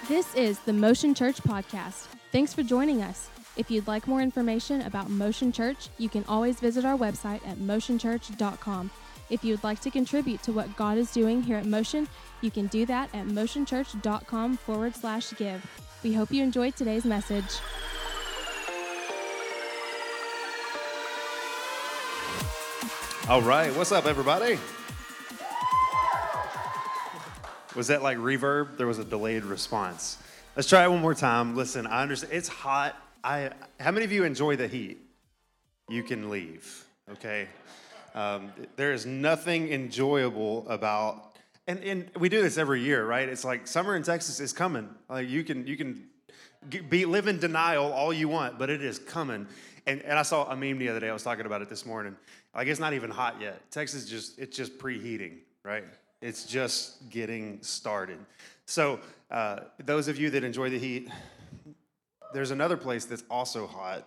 This is the Motion Church Podcast. Thanks for joining us. If you'd like more information about Motion Church, you can always visit our website at motionchurch.com. If you'd like to contribute to what God is doing here at Motion, you can do that at motionchurch.com/give. We hope you enjoyed today's message. All right, what's up, everybody? Was that like reverb? There was a delayed response. Let's try it one more time. Listen, I understand it's hot. How many of you enjoy the heat? You can leave, okay? There is nothing enjoyable about, and we do this every year, right? It's like summer in Texas is coming. Like you can live in denial all you want, but it is coming. And I saw a meme the other day. I was talking about it this morning. Like it's not even hot yet. Texas it's just preheating, right? It's just getting started. So those of you that enjoy the heat, there's another place that's also hot.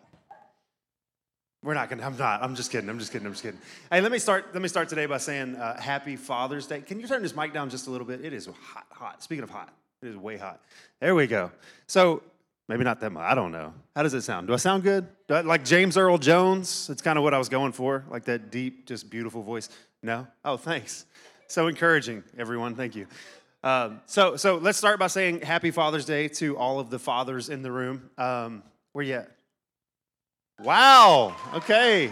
I'm just kidding. Hey, let me start today by saying Happy Father's Day. Can you turn this mic down just a little bit? It is hot. Speaking of hot, it is way hot. There we go. So maybe not that much. I don't know. How does it sound? Do I sound good? Like James Earl Jones? That's kind of what I was going for. Like that deep, just beautiful voice. No? Oh, thanks. So encouraging, everyone. Thank you. So let's start by saying Happy Father's Day to all of the fathers in the room. Where you at? Wow. Okay.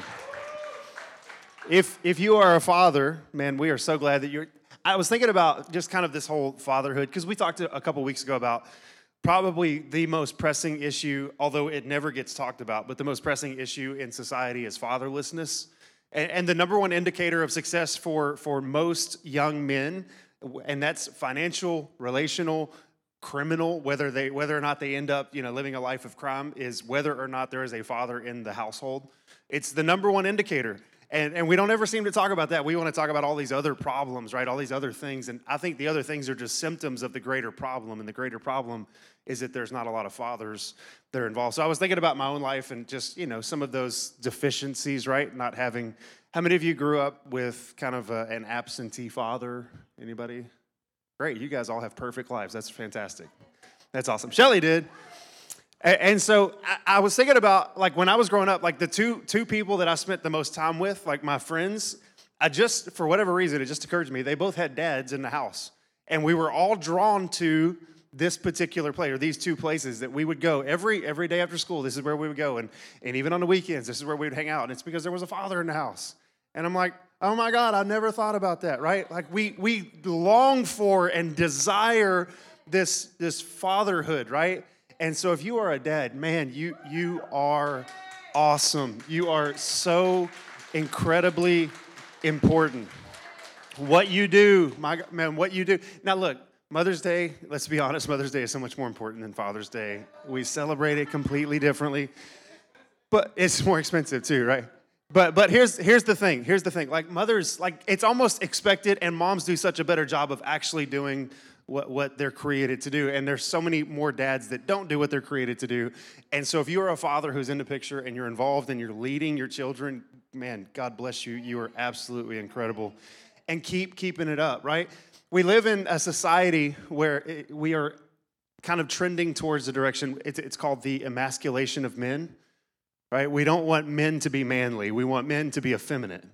If you are a father, man, we are so glad that you're. I was thinking about just kind of this whole fatherhood because we talked a couple weeks ago about probably the most pressing issue, although it never gets talked about, but the most pressing issue in society is fatherlessness. And the number one indicator of success for most young men, and that's financial, relational, criminal, whether or not they end up, living a life of crime, is whether or not there is a father in the household. It's the number one indicator. And we don't ever seem to talk about that. We want to talk about all these other problems, right? All these other things. And I think the other things are just symptoms of the greater problem. And the greater problem is that there's not a lot of fathers that are involved. So I was thinking about my own life and just, some of those deficiencies, right? Not having. How many of you grew up with kind of an absentee father? Anybody? Great. You guys all have perfect lives. That's fantastic. That's awesome. Shelly did. And so I was thinking about, like, when I was growing up, like, the two people that I spent the most time with, like, my friends, for whatever reason, it just occurred to me, they both had dads in the house. And we were all drawn to this particular place, or these two places that we would go every day after school. This is where we would go. And even on the weekends, this is where we would hang out. And it's because there was a father in the house. And I'm like, oh, my God, I never thought about that, right? Like, we long for and desire this fatherhood, right? And so if you are a dad, man, you are awesome. You are so incredibly important. What you do, what you do. Now look, Mother's Day, let's be honest, Mother's Day is so much more important than Father's Day. We celebrate it completely differently, but it's more expensive too, right? But here's the thing. Like mothers, like it's almost expected, and moms do such a better job of actually doing what they're created to do. And there's so many more dads that don't do what they're created to do. And so if you're a father who's in the picture and you're involved and you're leading your children, man, God bless you. You are absolutely incredible. And keeping it up, right? We live in a society where we are kind of trending towards the direction, it's called the emasculation of men, right? We don't want men to be manly. We want men to be effeminate.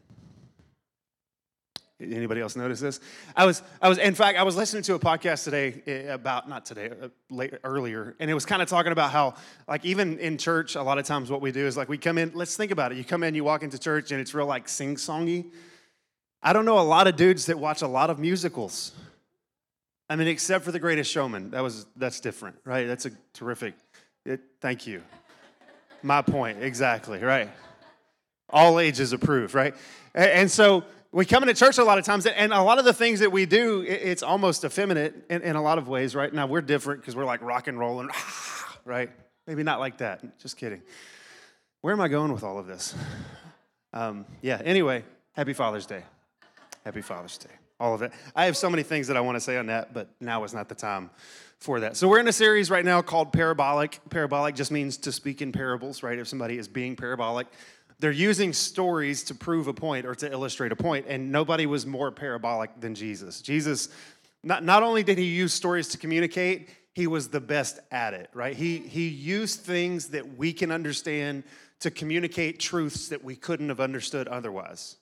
Anybody else notice this? In fact, I was listening to a podcast today earlier, and it was kind of talking about how, like, even in church, a lot of times what we do is, like, we come in, let's think about it. You come in, you walk into church, and it's real, like, sing-songy. I don't know a lot of dudes that watch a lot of musicals. I mean, except for The Greatest Showman. That's different, right? That's a terrific, thank you. My point, exactly, right? All ages approved, right? And so we come into church a lot of times, and a lot of the things that we do, it's almost effeminate in a lot of ways, right? Now, we're different because we're like rock and roll, and right? Maybe not like that. Just kidding. Where am I going with all of this? Anyway, Happy Father's Day. Happy Father's Day. All of it. I have so many things that I want to say on that, but now is not the time for that. So we're in a series right now called Parabolic. Parabolic just means to speak in parables, right? If somebody is being parabolic, they're using stories to prove a point or to illustrate a point, and nobody was more parabolic than Jesus. Jesus, not only did he use stories to communicate, he was the best at it, right? He used things that we can understand to communicate truths that we couldn't have understood otherwise.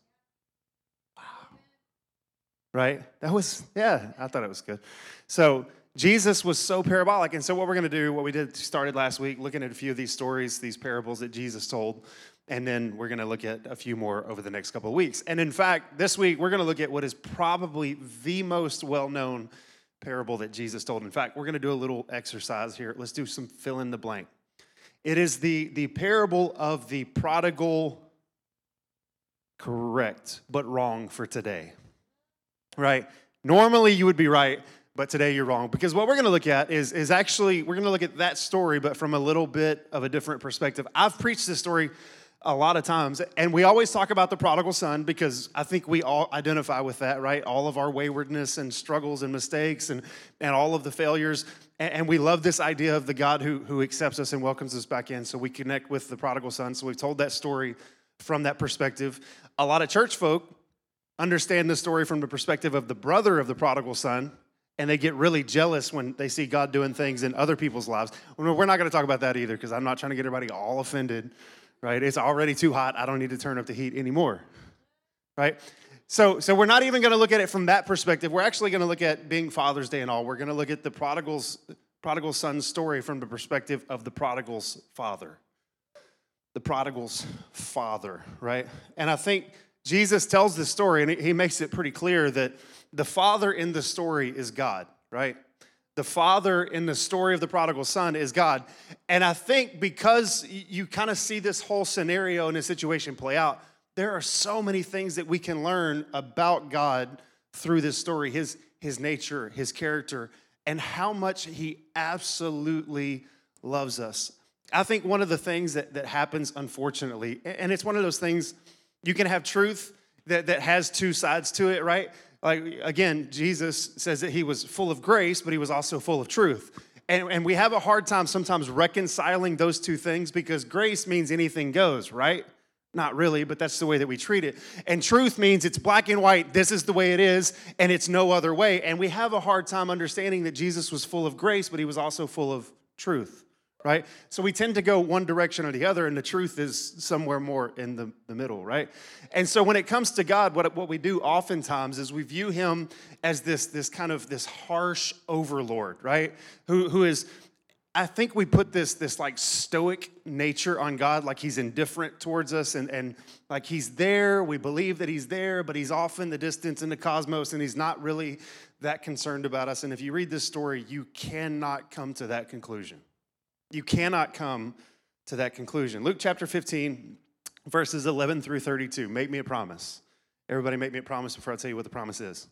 Right? I thought it was good. So Jesus was so parabolic. And so what we're going to do, what we started last week, looking at a few of these stories, these parables that Jesus told, and then we're going to look at a few more over the next couple of weeks. And in fact, this week, we're going to look at what is probably the most well-known parable that Jesus told. In fact, we're going to do a little exercise here. Let's do some fill in the blank. It is the parable of the prodigal, correct, but wrong for today. Right? Normally you would be right, but today you're wrong. Because what we're going to look at is actually, we're going to look at that story, but from a little bit of a different perspective. I've preached this story a lot of times, and we always talk about the prodigal son because I think we all identify with that, right? All of our waywardness and struggles and mistakes and all of the failures. And we love this idea of the God who accepts us and welcomes us back in. So we connect with the prodigal son. So we've told that story from that perspective. A lot of church folk understand the story from the perspective of the brother of the prodigal son, and they get really jealous when they see God doing things in other people's lives. We're not going to talk about that either because I'm not trying to get everybody all offended, right? It's already too hot. I don't need to turn up the heat anymore, right? So we're not even going to look at it from that perspective. We're actually going to look at being Father's Day and all. We're going to look at the prodigal son's story from the perspective of the prodigal's father. The prodigal's father, right? And I think Jesus tells this story, and he makes it pretty clear that the father in the story is God, right? The father in the story of the prodigal son is God. And I think because you kind of see this whole scenario and this situation play out, there are so many things that we can learn about God through this story, his nature, his character, and how much he absolutely loves us. I think one of the things that happens, unfortunately, and it's one of those things. You can have truth that has two sides to it, right? Like, again, Jesus says that he was full of grace, but he was also full of truth. And we have a hard time sometimes reconciling those two things because grace means anything goes, right? Not really, but that's the way that we treat it. And truth means it's black and white. This is the way it is, and it's no other way. And we have a hard time understanding that Jesus was full of grace, but he was also full of truth. Right? So we tend to go one direction or the other, and the truth is somewhere more in the middle, right? And so when it comes to God, what we do oftentimes is we view him as this kind of this harsh overlord, right? Who is, I think we put this like stoic nature on God, like he's indifferent towards us and like he's there, we believe that he's there, but he's off in the distance in the cosmos, and he's not really that concerned about us. And if you read this story, you cannot come to that conclusion. You cannot come to that conclusion. Luke chapter 15, verses 11 through 32. Make me a promise. Everybody make me a promise before I tell you what the promise is.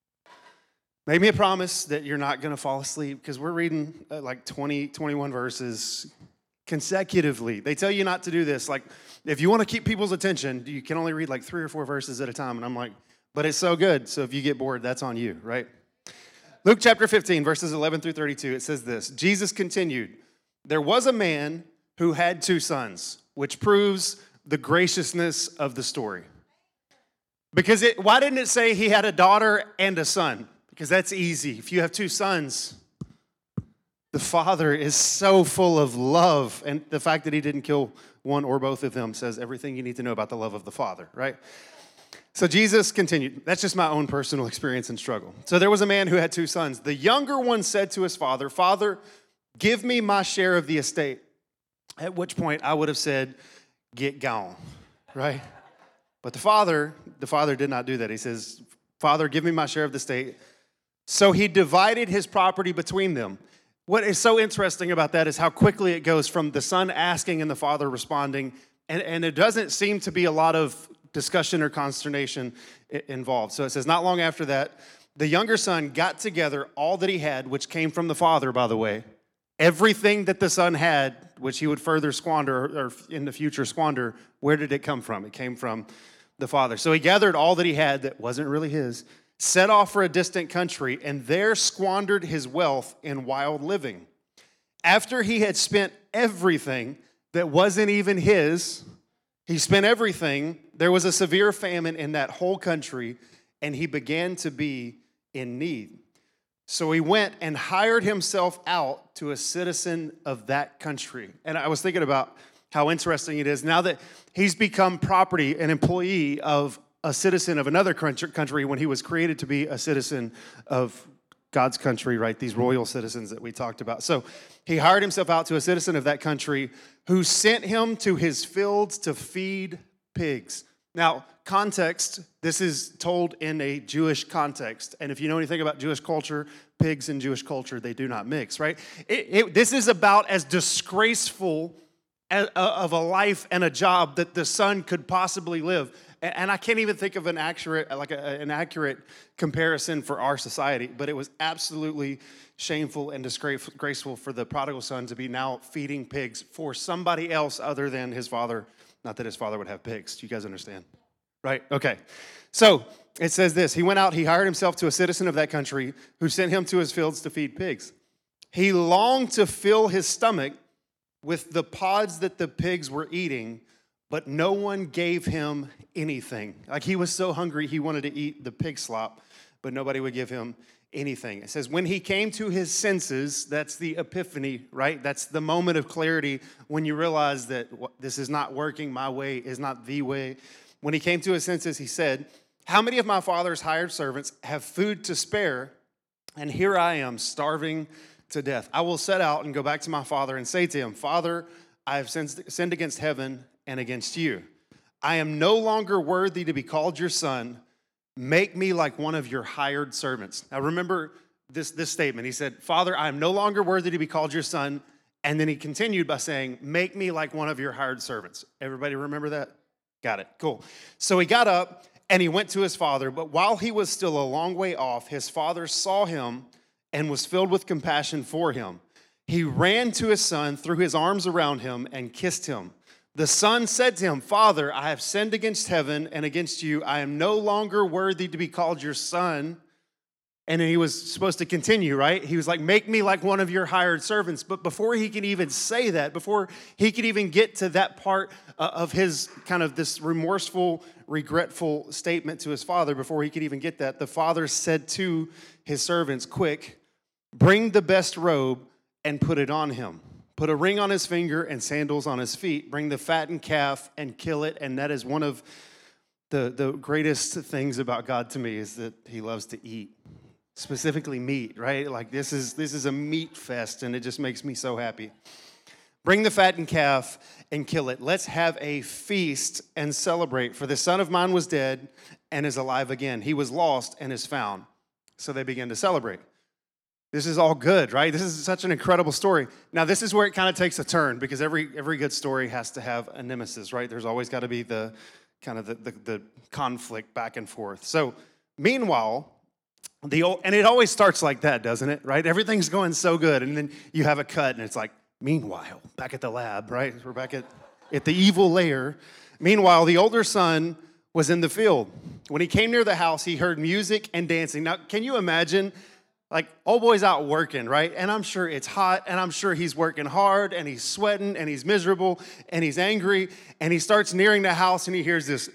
Make me a promise that you're not going to fall asleep because we're reading like 20, 21 verses consecutively. They tell you not to do this. Like, if you want to keep people's attention, you can only read like 3 or 4 verses at a time. And I'm like, but it's so good. So if you get bored, that's on you, right? Luke chapter 15, verses 11 through 32, it says this. Jesus continued. There was a man who had 2 sons, which proves the graciousness of the story. Because why didn't it say he had a daughter and a son? Because that's easy. If you have 2 sons, the father is so full of love. And the fact that he didn't kill one or both of them says everything you need to know about the love of the father, right? So Jesus continued. That's just my own personal experience and struggle. So there was a man who had 2 sons. The younger one said to his father, Father, give me my share of the estate. At which point I would have said, get gone, right? But the father did not do that. He says, Father, give me my share of the estate. So he divided his property between them. What is so interesting about that is how quickly it goes from the son asking and the father responding. And it doesn't seem to be a lot of discussion or consternation involved. So it says, not long after that, the younger son got together all that he had, which came from the father, by the way. Everything that the son had, which he would further squander or in the future squander, where did it come from? It came from the father. So he gathered all that he had that wasn't really his, set off for a distant country, and there squandered his wealth in wild living. After he had spent everything that wasn't even his, he spent everything. There was a severe famine in that whole country, and he began to be in need. So he went and hired himself out to a citizen of that country. And I was thinking about how interesting it is now that he's become property, an employee of a citizen of another country when he was created to be a citizen of God's country, right? These royal citizens that we talked about. So he hired himself out to a citizen of that country who sent him to his fields to feed pigs. Now, context, this is told in a Jewish context. And if you know anything about Jewish culture, pigs and Jewish culture, they do not mix, right? This is about as disgraceful of a life and a job that the son could possibly live. And I can't even think of an accurate comparison for our society, but it was absolutely shameful and disgraceful for the prodigal son to be now feeding pigs for somebody else other than his father. Not that his father would have pigs. Do you guys understand? Right? Okay. So it says this. He went out, he hired himself to a citizen of that country who sent him to his fields to feed pigs. He longed to fill his stomach with the pods that the pigs were eating, but no one gave him anything. Like he was so hungry, he wanted to eat the pig slop, but nobody would give him anything. It says, when he came to his senses, that's the epiphany, right? That's the moment of clarity when you realize that this is not working, my way is not the way. When he came to his senses, he said, how many of my father's hired servants have food to spare, and here I am starving to death? I will set out and go back to my father and say to him, Father, I have sinned against heaven and against you. I am no longer worthy to be called your son. Make me like one of your hired servants. Now remember this statement. He said, Father, I am no longer worthy to be called your son. And then he continued by saying, make me like one of your hired servants. Everybody remember that? Got it. Cool. So he got up and he went to his father. But while he was still a long way off, his father saw him and was filled with compassion for him. He ran to his son, threw his arms around him, and kissed him. The son said to him, Father, I have sinned against heaven and against you. I am no longer worthy to be called your son. And he was supposed to continue, right? He was like, make me like one of your hired servants. But before he could even say that, before he could even get to that part of his kind of this remorseful, regretful statement to his father, before he could even get that, the father said to his servants, quick, bring the best robe and put it on him. Put a ring on his finger and sandals on his feet. Bring the fattened calf and kill it. And that is one of the greatest things about God to me, is that he loves to eat, specifically meat, right? Like this is a meat fest, and it just makes me so happy. Bring the fattened calf and kill it. Let's have a feast and celebrate. For the son of mine was dead and is alive again. He was lost and is found. So they began to celebrate. This is all good, right? This is such an incredible story. Now, this is where it kind of takes a turn, because every good story has to have a nemesis, right? There's always got to be the kind of the conflict back and forth. So, meanwhile, and it always starts like that, doesn't it? Right? Everything's going so good, and then you have a cut, and it's like, meanwhile, back at the lab, right? We're back at the evil lair. Meanwhile, the older son was in the field. When he came near the house, he heard music and dancing. Now, can you imagine? Like, old boy's out working, right? And I'm sure it's hot, and I'm sure he's working hard, and he's sweating, and he's miserable, and he's angry, and he starts nearing the house, and he hears this,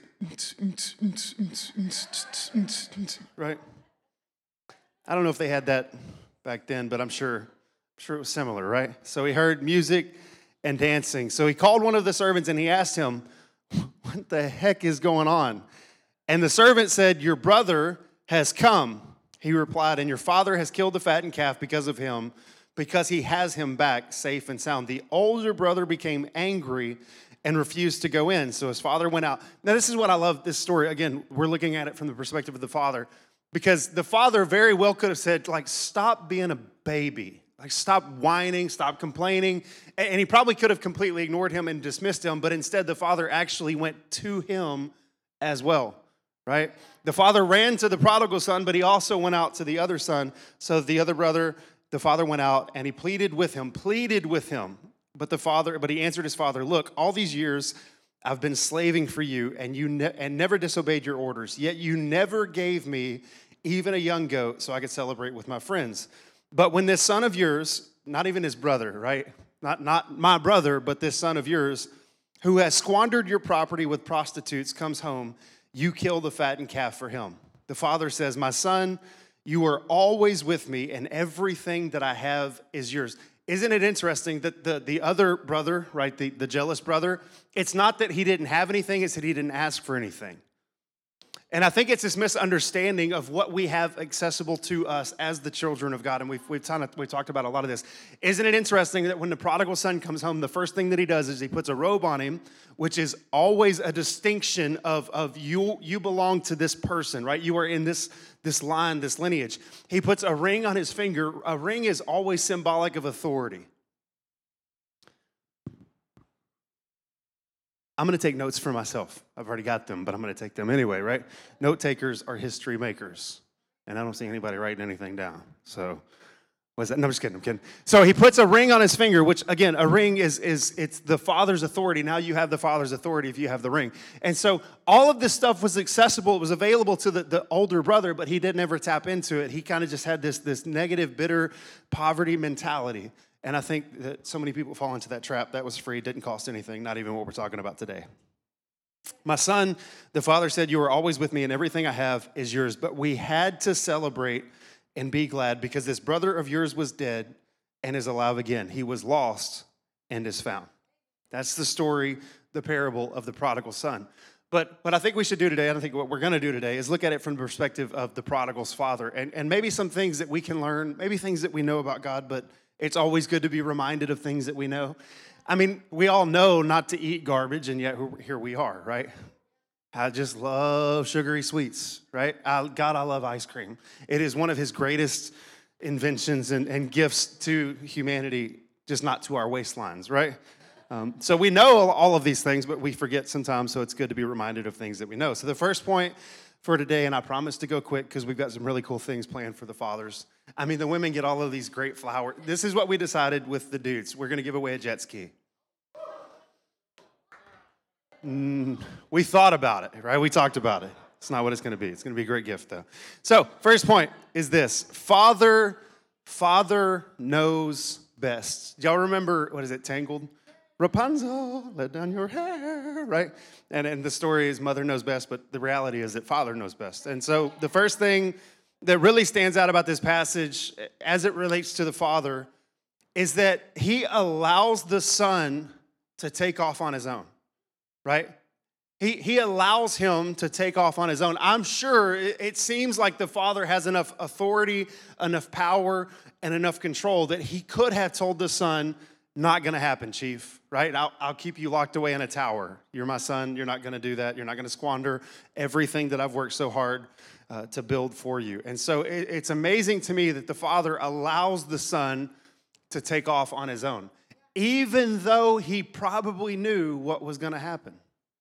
right? I don't know if they had that back then, but I'm sure it was similar, right? So he heard music and dancing. So he called one of the servants, and he asked him, what the heck is going on? And the servant said, your brother has come. He replied, and your father has killed the fattened calf because of him, because he has him back safe and sound. The older brother became angry and refused to go in. So his father went out. Now, this is what I love this story. Again, we're looking at it from the perspective of the father, because the father very well could have said, like, stop being a baby. Like, stop whining, stop complaining. And he probably could have completely ignored him and dismissed him, but instead the father actually went to him as well. Right? The father ran to the prodigal son, but he also went out to the other son. So the other brother, the father went out and he pleaded with him. But he answered his father, look, all these years I've been slaving for you, and you never disobeyed your orders. Yet you never gave me even a young goat so I could celebrate with my friends. But when this son of yours, not even his brother, right? Not my brother, but this son of yours, who has squandered your property with prostitutes, comes home, you kill the fattened calf for him. The father says, my son, You are always with me, and everything that I have is yours. Isn't it interesting that the other brother, right, the jealous brother, it's not that he didn't have anything, it's that he didn't ask for anything. And I think it's this misunderstanding of what we have accessible to us as the children of God. And we've talked about a lot of this. Isn't it interesting that when the prodigal son comes home, the first thing that he does is he puts a robe on him, which is always a distinction of you belong to this person, right? You are in this line, this lineage. He puts a ring on his finger. A ring is always symbolic of authority. I'm going to take notes for myself. I've already got them, but I'm going to take them anyway, right? Note takers are history makers. And I don't see anybody writing anything down. So, what is that? No, I'm just kidding. I'm kidding. So he puts a ring on his finger, which, again, a ring it's the Father's authority. Now you have the Father's authority if you have the ring. And so all of this stuff was accessible. It was available to the older brother, but he didn't ever tap into it. He kind of just had this negative, bitter poverty mentality. And I think that so many people fall into that trap. That was free, didn't cost anything, not even what we're talking about today. My son, the father said, you are always with me and everything I have is yours. But we had to celebrate and be glad because this brother of yours was dead and is alive again. He was lost and is found. That's the story, the parable of the prodigal son. But what I think we should do today, and I think what we're going to do today, is look at it from the perspective of the prodigal's father. And maybe some things that we can learn, maybe things that we know about God, but it's always good to be reminded of things that we know. I mean, we all know not to eat garbage, and yet here we are, right? I just love sugary sweets, right? God, I love ice cream. It is one of his greatest inventions and gifts to humanity, just not to our waistlines, right? So we know all of these things, but we forget sometimes, so it's good to be reminded of things that we know. So the first point for today, and I promise to go quick because we've got some really cool things planned for the fathers. I mean, the women get all of these great flowers. This is what we decided with the dudes. We're going to give away a jet ski. We thought about it, right? We talked about it. It's not what it's going to be. It's going to be a great gift, though. So, first point is this. Father knows best. Y'all remember, what is it, Tangled? Rapunzel, let down your hair, right? And the story is mother knows best, but the reality is that father knows best. And so the first thing that really stands out about this passage as it relates to the father is that he allows the son to take off on his own, right? He allows him to take off on his own. I'm sure it seems like the father has enough authority, enough power, and enough control that he could have told the son, not going to happen, chief, right? I'll keep you locked away in a tower. You're my son. You're not going to do that. You're not going to squander everything that I've worked so hard to build for you. And so it's amazing to me that the father allows the son to take off on his own, even though he probably knew what was going to happen.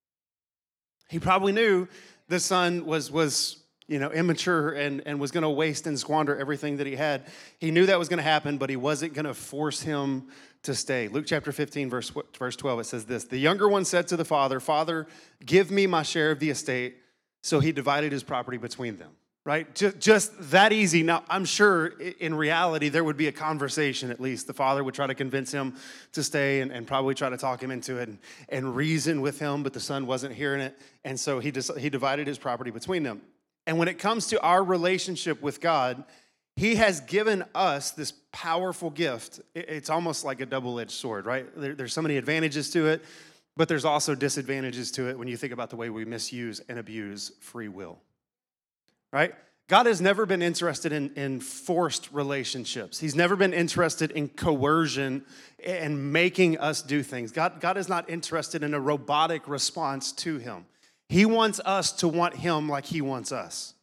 He probably knew the son was immature and was going to waste and squander everything that he had. He knew that was going to happen, but he wasn't going to force him to stay. Luke chapter 15, verse 12, it says this. The younger one said to the father, Father, give me my share of the estate. So he divided his property between them, right? Just that easy. Now, I'm sure in reality, there would be a conversation at least. The father would try to convince him to stay and probably try to talk him into it and reason with him, but the son wasn't hearing it. And so he divided his property between them. And when it comes to our relationship with God, he has given us this powerful gift. It's almost like a double-edged sword, right? There's so many advantages to it, but there's also disadvantages to it when you think about the way we misuse and abuse free will, right? God has never been interested in forced relationships. He's never been interested in coercion and making us do things. God is not interested in a robotic response to him. He wants us to want him like he wants us.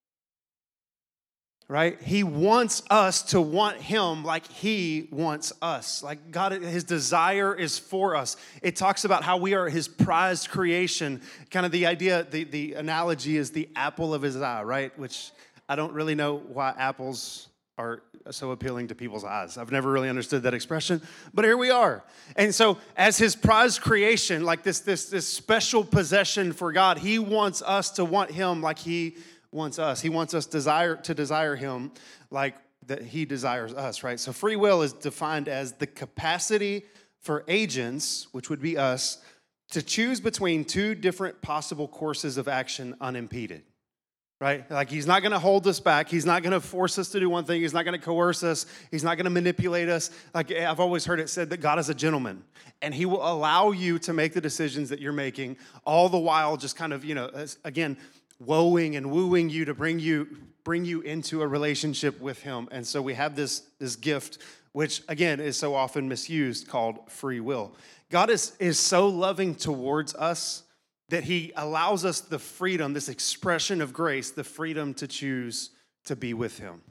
Right? He wants us to want him like he wants us. Like God, his desire is for us. It talks about how we are his prized creation. Kind of the idea, the analogy is the apple of his eye, right? Which I don't really know why apples are so appealing to people's eyes. I've never really understood that expression, but here we are. And so as his prized creation, like this special possession for God, he wants us to want him like he wants us. He wants us to desire him like that he desires us, right? So free will is defined as the capacity for agents, which would be us, to choose between two different possible courses of action unimpeded. right? Like he's not going to hold us back. He's not going to force us to do one thing. He's not going to coerce us. He's not going to manipulate us. Like I've always heard it said that God is a gentleman, and he will allow you to make the decisions that you're making, all the while just kind of, again, woeing and wooing you to bring you into a relationship with him. And so we have this gift, which again is so often misused, called free will. God is so loving towards us that he allows us the freedom, this expression of grace, the freedom to choose to be with him.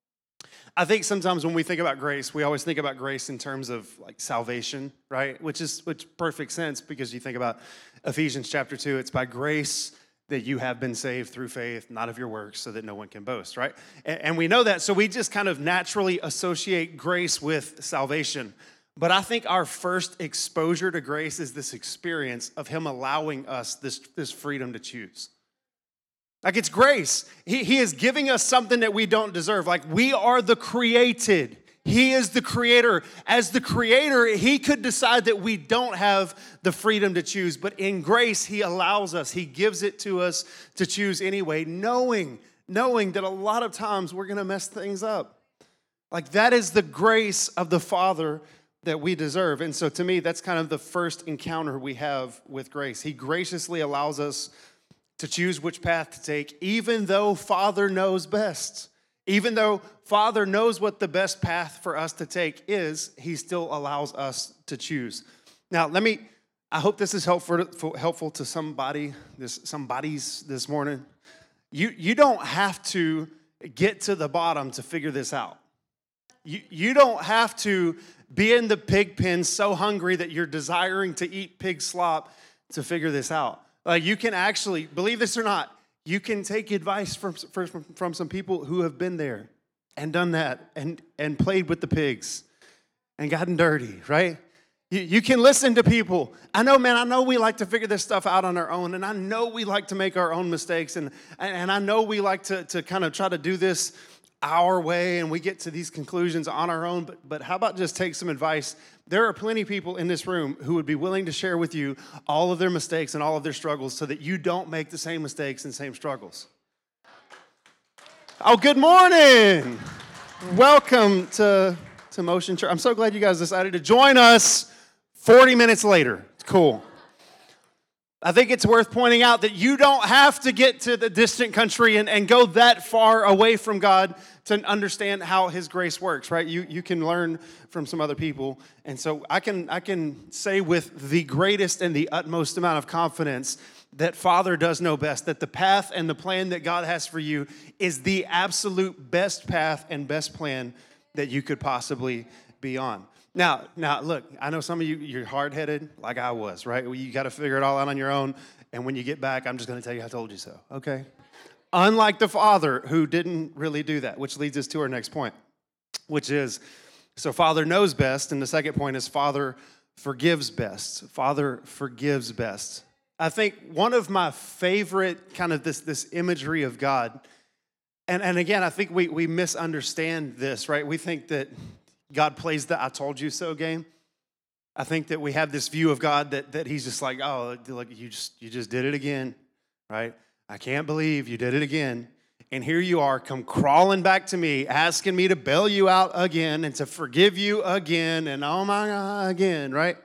I think sometimes when we think about grace, we always think about grace in terms of like salvation, right? Which perfect sense, because you think about Ephesians chapter 2, it's by grace that you have been saved through faith, not of your works, so that no one can boast, right? And we know that, so we just kind of naturally associate grace with salvation. But I think our first exposure to grace is this experience of him allowing us this freedom to choose. Like it's grace. He is giving us something that we don't deserve. Like we are the created. He is the creator. As the creator, he could decide that we don't have the freedom to choose. But in grace, he allows us. He gives it to us to choose anyway, knowing that a lot of times we're going to mess things up. Like that is the grace of the Father that we deserve. And so to me, that's kind of the first encounter we have with grace. He graciously allows us to choose which path to take, even though Father knows best. Even though Father knows what the best path for us to take is, he still allows us to choose. Now, I hope this is helpful to somebodies this morning. You don't have to get to the bottom to figure this out. You don't have to be in the pig pen so hungry that you're desiring to eat pig slop to figure this out. You can actually, believe this or not, you can take advice from some people who have been there and done that and played with the pigs and gotten dirty, right? You can listen to people. I know we like to figure this stuff out on our own, and I know we like to make our own mistakes, and I know we like to kind of try to do this our way, and we get to these conclusions on our own, but how about just take some advice? There are plenty of people in this room who would be willing to share with you all of their mistakes and all of their struggles so that you don't make the same mistakes and same struggles. Oh, good morning. Welcome to Motion Church. I'm so glad you guys decided to join us 40 minutes later. It's cool. I think it's worth pointing out that you don't have to get to the distant country and go that far away from God to understand how his grace works, right? You can learn from some other people. And so I can say with the greatest and the utmost amount of confidence that Father does know best, that the path and the plan that God has for you is the absolute best path and best plan that you could possibly be on. Now, look, I know some of you, you're hard-headed like I was, right? You got to figure it all out on your own, and when you get back, I'm just going to tell you I told you so, okay? Unlike the Father, who didn't really do that, which leads us to our next point, which is, so Father knows best, and the second point is Father forgives best. Father forgives best. I think one of my favorite kind of this imagery of God, and again, I think we misunderstand this, right? We think that God plays the I told you so game. I think that we have this view of God that he's just like, oh, look, you just did it again, right? I can't believe you did it again. And here you are, come crawling back to me, asking me to bail you out again and to forgive you again and oh my God, again, right?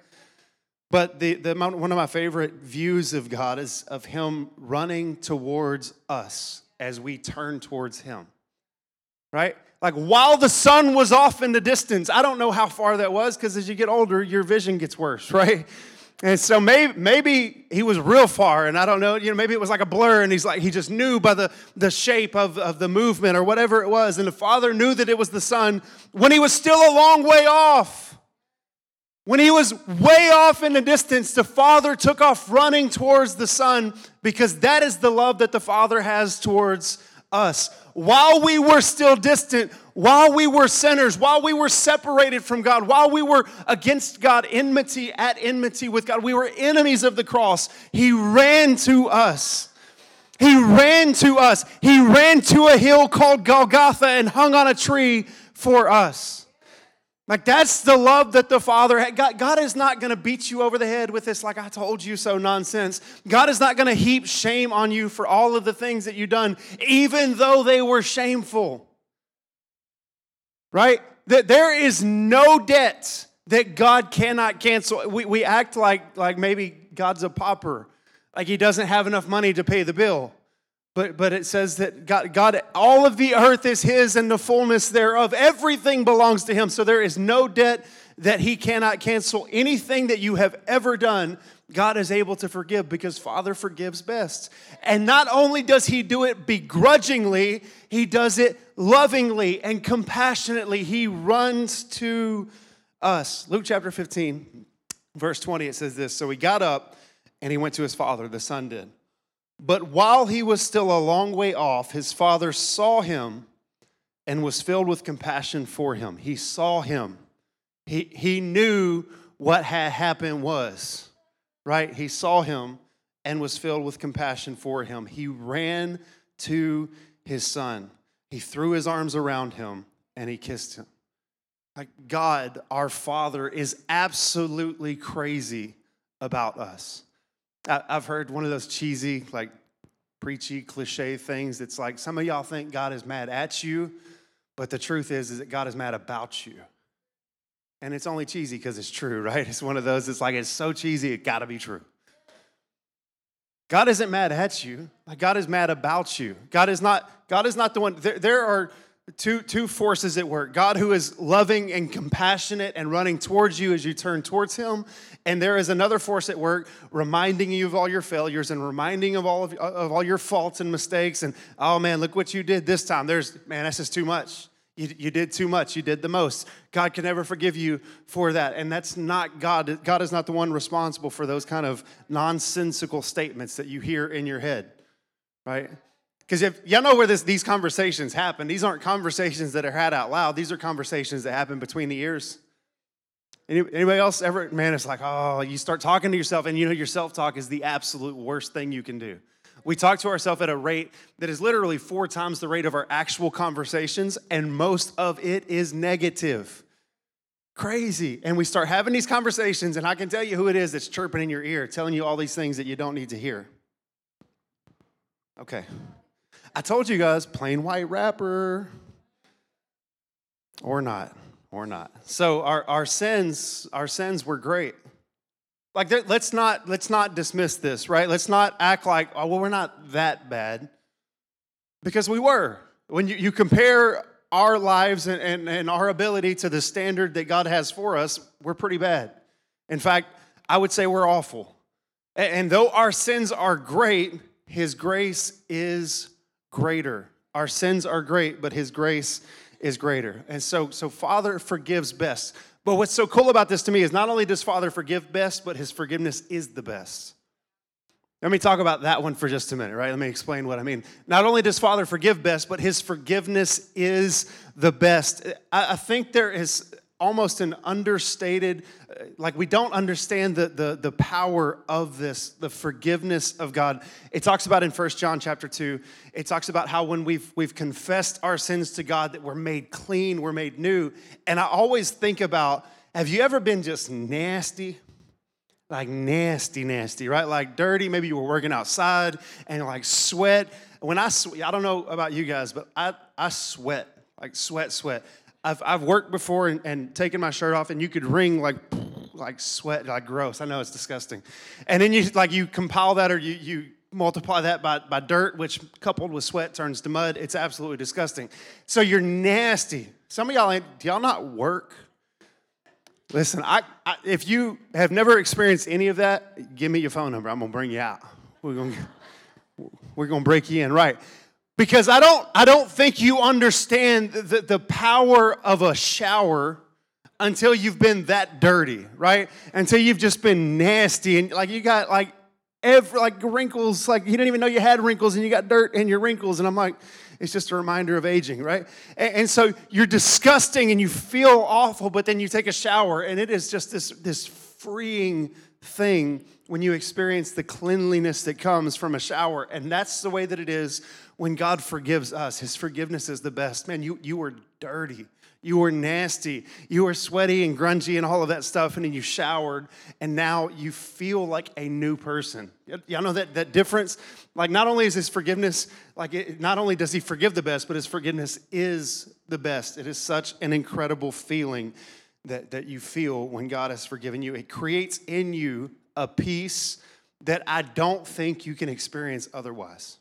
But one of my favorite views of God is of him running towards us as we turn towards him, right? Like while the sun was off in the distance, I don't know how far that was because as you get older, your vision gets worse, right? And so maybe he was real far, and I don't know, maybe it was like a blur, and he just knew by the shape of the movement or whatever it was, and the Father knew that it was the sun when he was still a long way off. When he was way off in the distance, the Father took off running towards the Son because that is the love that the Father has towards us. While we were still distant, while we were sinners, while we were separated from God, while we were against God, at enmity with God, we were enemies of the cross, he ran to us. He ran to us. He ran to a hill called Golgotha and hung on a tree for us. Like, that's the love that the Father had. God is not going to beat you over the head with this, like, I told you so nonsense. God is not going to heap shame on you for all of the things that you've done, even though they were shameful. Right? That there is no debt that God cannot cancel. We act like maybe God's a pauper, like he doesn't have enough money to pay the bill. But it says that God, all of the earth is his and the fullness thereof. Everything belongs to him. So there is no debt that he cannot cancel. Anything that you have ever done, God is able to forgive because Father forgives best. And not only does he do it begrudgingly, he does it lovingly and compassionately. He runs to us. Luke chapter 15, verse 20, it says this. So he got up and he went to his father, the son did. But while he was still a long way off, his father saw him and was filled with compassion for him. He saw him. He knew what had happened was, right? He saw him and was filled with compassion for him. He ran to his son. He threw his arms around him and he kissed him. Like, God, our Father, is absolutely crazy about us. I've heard one of those cheesy, like, preachy, cliche things. It's like some of y'all think God is mad at you, but the truth is that God is mad about you. And it's only cheesy because it's true, right? It's one of those, it's like, it's so cheesy, it got to be true. God isn't mad at you. God is mad about you. God is not the one. There are two forces at work. God, who is loving and compassionate and running towards you as you turn towards him. And there is another force at work reminding you of all your failures and reminding of all your faults and mistakes. And, oh man, look what you did this time. Man, that's just too much. You did too much. You did the most. God can never forgive you for that. And that's not God. God is not the one responsible for those kind of nonsensical statements that you hear in your head, right? Because if y'all know where these conversations happen, these aren't conversations that are had out loud. These are conversations that happen between the ears. Anybody else ever? Man, it's like, oh, you start talking to yourself, and you know your self-talk is the absolute worst thing you can do. We talk to ourselves at a rate that is literally 4 times the rate of our actual conversations, and most of it is negative. Crazy. And we start having these conversations, and I can tell you who it is that's chirping in your ear, telling you all these things that you don't need to hear. Okay. I told you guys, plain white rapper. Or not. So our sins were great. Like, let's not dismiss this, right? Let's not act like, oh, well, we're not that bad. Because we were. When you compare our lives and our ability to the standard that God has for us, we're pretty bad. In fact, I would say we're awful. And though our sins are great, his grace is greater. Our sins are great, but his grace is greater. And so Father forgives best. But what's so cool about this to me is not only does Father forgive best, but his forgiveness is the best. Let me talk about that one for just a minute, right? Let me explain what I mean. Not only does Father forgive best, but his forgiveness is the best. I think there is almost an understated, like we don't understand the power of this, the forgiveness of God. It talks about in 1 John chapter 2, it talks about how when we've confessed our sins to God that we're made clean, we're made new. And I always think about, have you ever been just nasty? Like nasty, right? Like dirty. Maybe you were working outside and like sweat. When I don't know about you guys, but I sweat, like sweat. I've worked before and taken my shirt off, and you could wring like sweat, like gross. I know it's disgusting. And then you compile that, or you multiply that by dirt, which coupled with sweat turns to mud. It's absolutely disgusting. So you're nasty. Some of y'all do y'all not work? Listen, if you have never experienced any of that, give me your phone number. I'm gonna bring you out. We're gonna break you in, right? Because I don't think you understand the power of a shower until you've been that dirty, right? Until you've just been nasty and like you got like wrinkles, like you didn't even know you had wrinkles and you got dirt in your wrinkles. And I'm like, it's just a reminder of aging, right? And so you're disgusting and you feel awful, but then you take a shower and it is just this freeing thing when you experience the cleanliness that comes from a shower. And that's the way that it is when God forgives us. His forgiveness is the best. Man, you were dirty. You were nasty. You were sweaty and grungy and all of that stuff, and then you showered, and now you feel like a new person. Y'all know that difference? Like, not only is his forgiveness, not only does he forgive the best, but his forgiveness is the best. It is such an incredible feeling that you feel when God has forgiven you. It creates in you a peace that I don't think you can experience otherwise.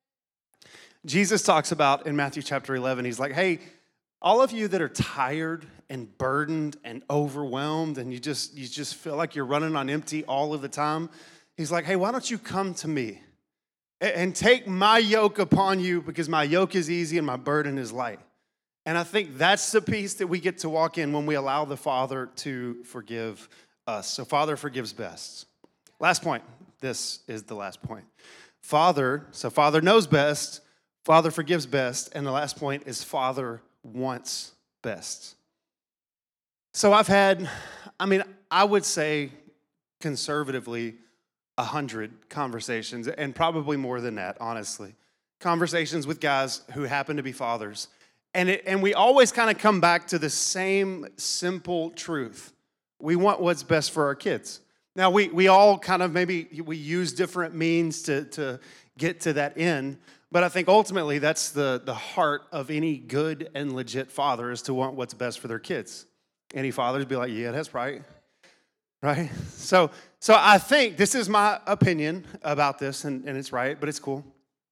Jesus talks about in Matthew chapter 11, he's like, hey, all of you that are tired and burdened and overwhelmed and you just feel like you're running on empty all of the time, he's like, hey, why don't you come to me and take my yoke upon you, because my yoke is easy and my burden is light. And I think that's the peace that we get to walk in when we allow the Father to forgive us. So Father forgives best. Last point. This is the last point. Father knows best, Father forgives best, and the last point is Father wants best. So I would say conservatively 100 conversations, and probably more than that, honestly. Conversations with guys who happen to be fathers. And we always kind of come back to the same simple truth. We want what's best for our kids. Now, we all kind of we use different means to get to that end. But I think ultimately that's the heart of any good and legit father, is to want what's best for their kids. Any fathers be like, yeah, that's right. Right? So I think this is my opinion about this, and it's right, but it's cool.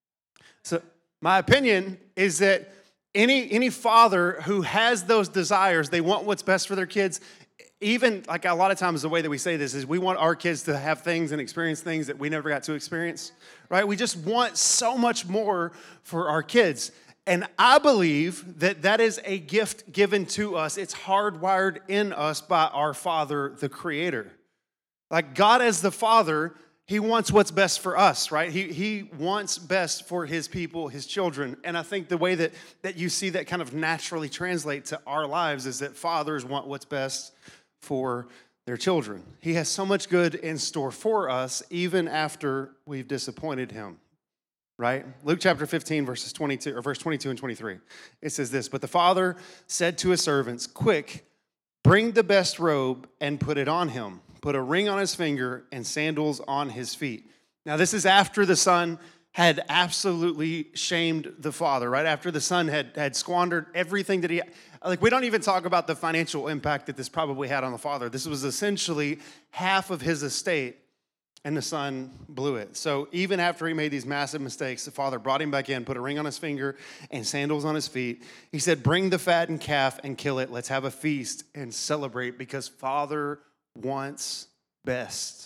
So my opinion is that any father who has those desires, they want what's best for their kids. Even, like, a lot of times the way that we say this is we want our kids to have things and experience things that we never got to experience, right? We just want so much more for our kids. And I believe that is a gift given to us. It's hardwired in us by our Father, the Creator. Like, God as the Father, He wants what's best for us, right? He wants best for His people, His children. And I think the way that you see that kind of naturally translate to our lives is that fathers want what's best for their children. He has so much good in store for us, even after we've disappointed Him, right? Luke chapter 15, verse 22 and 23. It says this, but the father said to his servants, quick, bring the best robe and put it on him. Put a ring on his finger and sandals on his feet. Now, this is after the son had absolutely shamed the father, right? After the son had squandered everything that he, like, we don't even talk about the financial impact that this probably had on the father. This was essentially half of his estate, and the son blew it. So even after he made these massive mistakes, the father brought him back in, put a ring on his finger and sandals on his feet. He said, bring the fattened calf and kill it. Let's have a feast and celebrate, because Father wants best.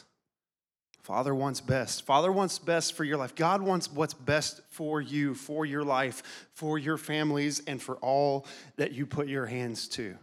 Father wants best. Father wants best for your life. God wants what's best for you, for your life, for your families, and for all that you put your hands to,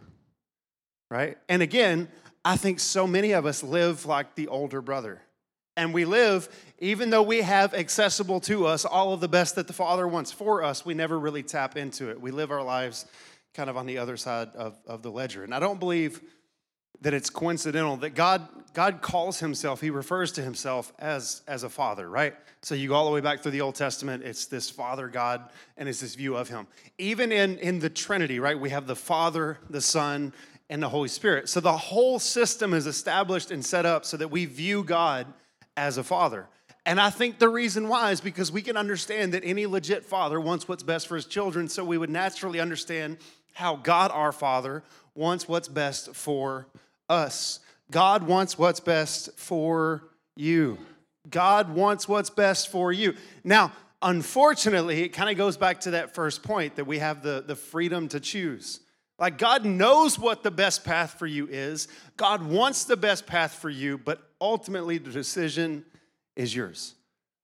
right? And again, I think so many of us live like the older brother. And we live, even though we have accessible to us all of the best that the Father wants for us, we never really tap into it. We live our lives kind of on the other side of the ledger. And I don't believe that it's coincidental that God calls himself, he refers to himself as a father, right? So you go all the way back through the Old Testament, it's this Father God, and it's this view of him. Even in the Trinity, right, we have the Father, the Son, and the Holy Spirit. So the whole system is established and set up so that we view God as a father. And I think the reason why is because we can understand that any legit father wants what's best for his children, so we would naturally understand how God, our Father, wants what's best for us. God wants what's best for you. God wants what's best for you. Now, unfortunately, it kind of goes back to that first point that we have the freedom to choose. Like, God knows what the best path for you is. God wants the best path for you, but ultimately the decision is yours.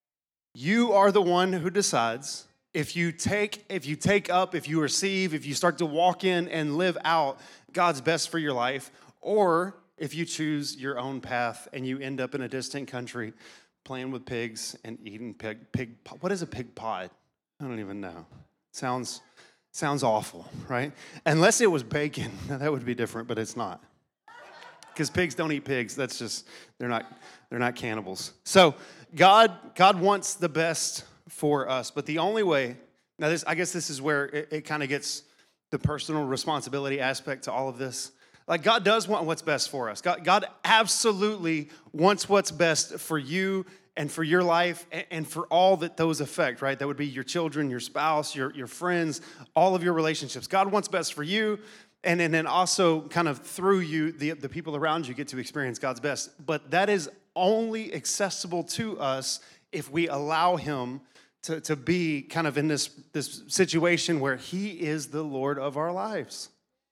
You are the one who decides if you take up, if you receive, if you start to walk in and live out God's best for your life, or if you choose your own path and you end up in a distant country playing with pigs and eating pig. What is a pig pie? I don't even know. Sounds awful, right? Unless it was bacon, that would be different, but it's not. Because pigs don't eat pigs. That's just, they're not cannibals. So God wants the best for us, but the only way, now I guess this is where it kind of gets the personal responsibility aspect to all of this. Like, God does want what's best for us. God absolutely wants what's best for you and for your life and for all that those affect, right? That would be your children, your spouse, your friends, all of your relationships. God wants best for you, and then also kind of through you, the people around you get to experience God's best. But that is only accessible to us if we allow him to be kind of in this situation where he is the Lord of our lives.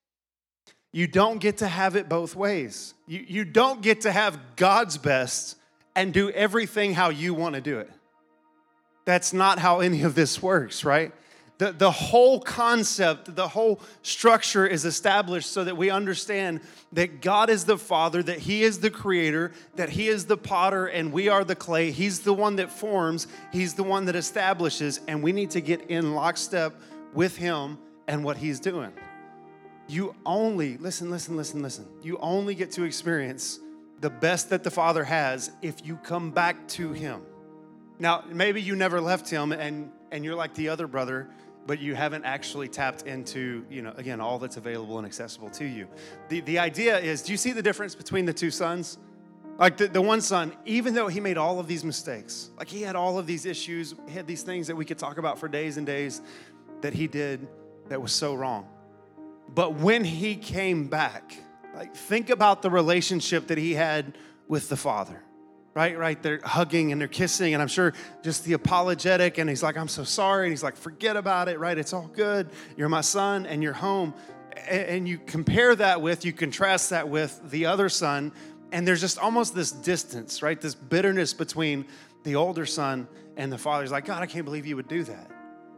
You don't get to have it both ways. You don't get to have God's best and do everything how you want to do it. That's not how any of this works, right? The whole concept, the whole structure is established so that we understand that God is the Father, that he is the creator, that he is the potter and we are the clay. He's the one that forms, he's the one that establishes, and we need to get in lockstep with him and what he's doing. You only, listen. You only get to experience the best that the Father has if you come back to him. Now, maybe you never left him and you're like the other brother, but you haven't actually tapped into, again, all that's available and accessible to you. The idea is, do you see the difference between the two sons? Like the one son, even though he made all of these mistakes, like he had all of these issues, he had these things that we could talk about for days and days that he did that was so wrong. But when he came back, like think about the relationship that he had with the Father. Right? They're hugging and they're kissing, and I'm sure just the apologetic, and he's like, I'm so sorry, and he's like, forget about it, right? It's all good. You're my son, and you're home. And you contrast that with the other son, and there's just almost this distance, right? This bitterness between the older son and the father. He's like, God, I can't believe you would do that.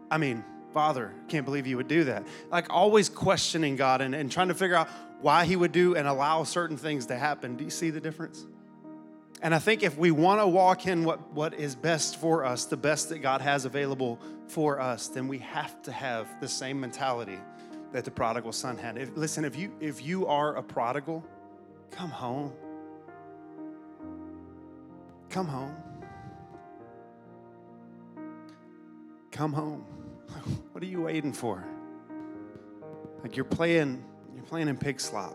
Father, I can't believe you would do that. Like always questioning God and trying to figure out why he would do and allow certain things to happen. Do you see the difference? And I think if we want to walk in what is best for us, the best that God has available for us, then we have to have the same mentality that the prodigal son had. If you are a prodigal, come home. Come home. Come home. What are you waiting for? Like you're playing in pig slop.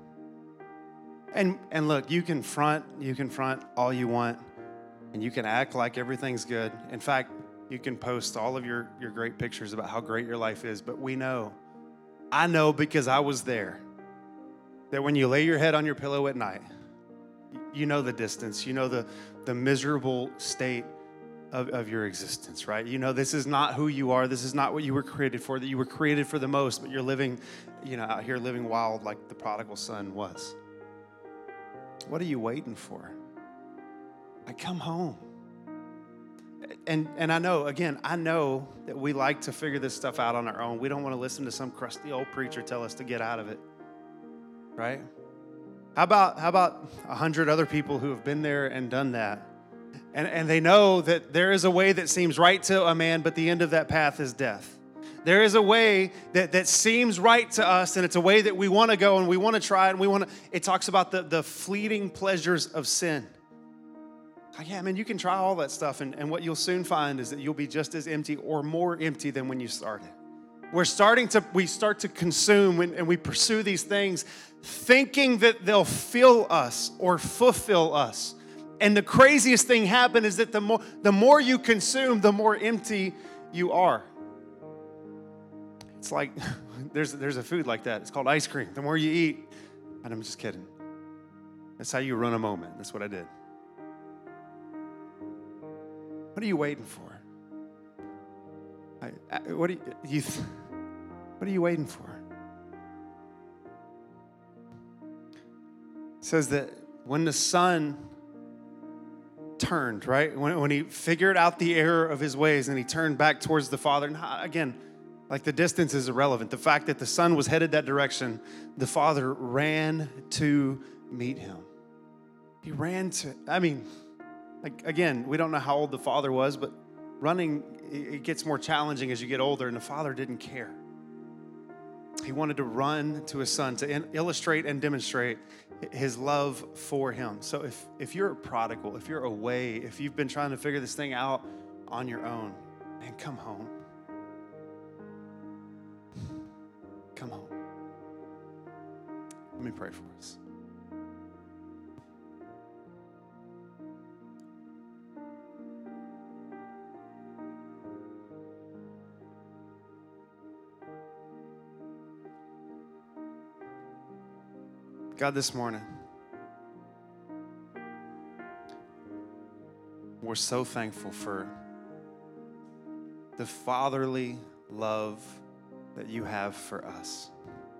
And look, you can front all you want, and you can act like everything's good. In fact, you can post all of your great pictures about how great your life is, but I know because I was there, that when you lay your head on your pillow at night, you know the distance, you know the miserable state of your existence, right? You know this is not who you are, this is not what you were created for, that you were created for the most, but you're living, out here living wild like the prodigal son was. What are you waiting for? Come home. And I know that we like to figure this stuff out on our own. We don't want to listen to some crusty old preacher tell us to get out of it, right? How about 100 other people who have been there and done that? And they know that there is a way that seems right to a man, but the end of that path is death. There is a way that seems right to us, and it's a way that we want to go and we want to try, and it talks about the fleeting pleasures of sin. Like, yeah, man, you can try all that stuff, and what you'll soon find is that you'll be just as empty or more empty than when you started. We start to consume and we pursue these things thinking that they'll fill us or fulfill us. And the craziest thing happened is that the more you consume, the more empty you are. It's like there's a food like that. It's called ice cream. The more you eat, and I'm just kidding. That's how you run a moment. That's what I did. What are you waiting for? What are you waiting for? It says that when the son turned, right? When he figured out the error of his ways and he turned back towards the father. And again, like the distance is irrelevant. The fact that the son was headed that direction, the father ran to meet him. He ran to, again, we don't know how old the father was, but running, it gets more challenging as you get older, and the father didn't care. He wanted to run to his son to illustrate and demonstrate his love for him. So if you're a prodigal, if you're away, if you've been trying to figure this thing out on your own, man, come home. Let me pray for us. God, this morning, we're so thankful for the fatherly love that you have for us.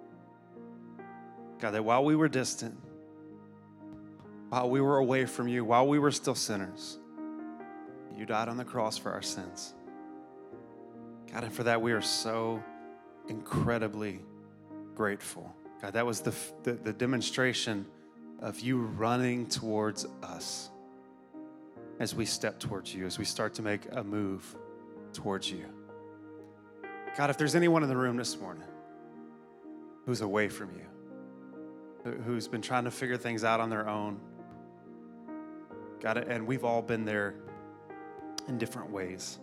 God, that while we were distant, while we were away from you, while we were still sinners, you died on the cross for our sins. God, and for that we are so incredibly grateful. God, that was the demonstration of you running towards us as we step towards you, as we start to make a move towards you. God, if there's anyone in the room this morning who's away from you, who's been trying to figure things out on their own, God, and we've all been there in different ways.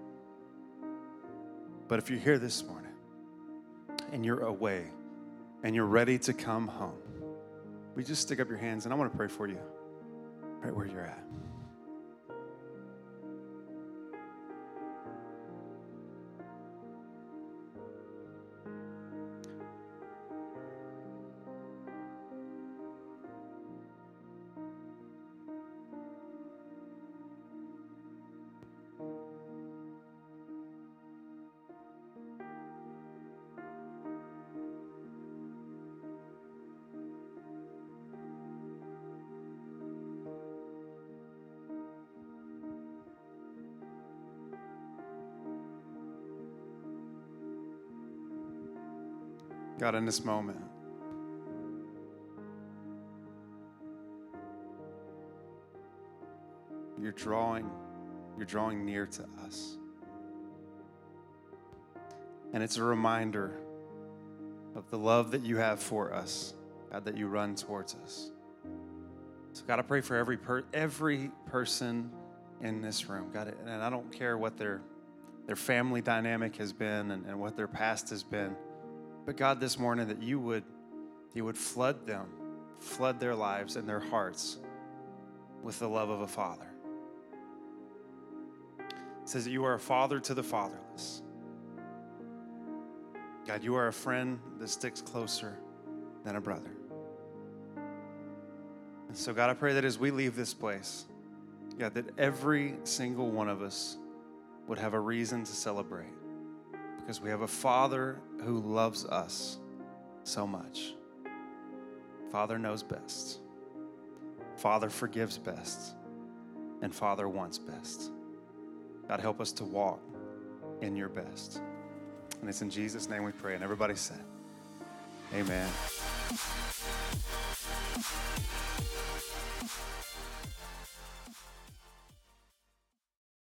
But if you're here this morning and you're away and you're ready to come home, will you just stick up your hands and I want to pray for you right where you're at. God, in this moment, you're drawing near to us. And it's a reminder of the love that you have for us, God, that you run towards us. So God, I pray for every person in this room, God, and I don't care what their family dynamic has been and what their past has been. But God, this morning that you would flood their lives and their hearts with the love of a father. It says that you are a father to the fatherless. God, you are a friend that sticks closer than a brother. And so God, I pray that as we leave this place, God, that every single one of us would have a reason to celebrate. Because we have a Father who loves us so much. Father knows best. Father forgives best. And Father wants best. God, help us to walk in your best. And it's in Jesus' name we pray. And everybody said, amen.